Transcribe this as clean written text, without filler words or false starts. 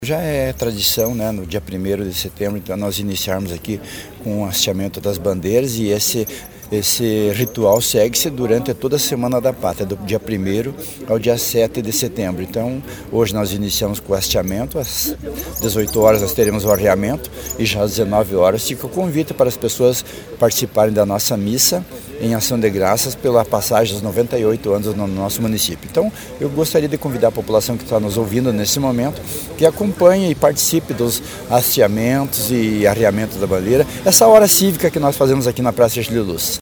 Já é tradição, né, no dia 1º de setembro, então nós iniciarmos aqui com o hasteamento das bandeiras e esse ritual segue-se durante toda a Semana da Pátria, do dia 1º ao dia 7 de setembro. Então, hoje nós iniciamos com o hasteamento, às 18 horas nós teremos o arreamento e já às 19 horas fica o convite para as pessoas participarem da nossa missa em ação de graças pela passagem dos 98 anos no nosso município. Então, eu gostaria de convidar a população que está nos ouvindo nesse momento, que acompanhe e participe dos hasteamentos e arreamentos da bandeira, essa hora cívica que nós fazemos aqui na Praça de Luz.